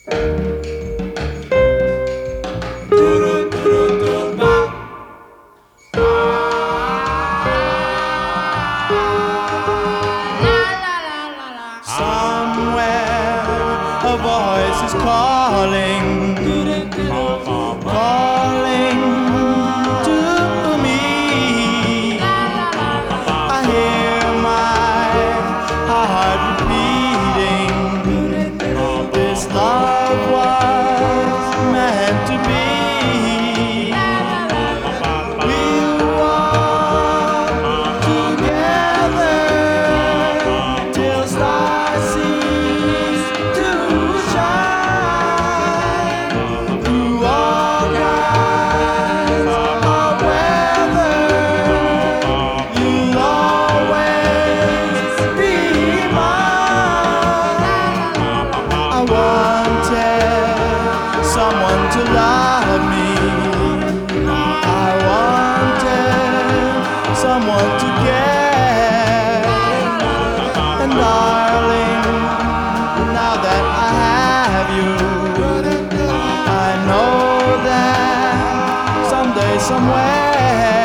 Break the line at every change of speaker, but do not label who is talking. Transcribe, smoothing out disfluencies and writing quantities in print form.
A voice is calling, calling to me. I hear my heart repeating, this love was meant to be. We'll walk together till stars cease to shine. Through all kinds of weather, you'll always be mine. I wanted someone to love me. I wanted someone to care. And darling, now that I have you, I know that someday, somewhere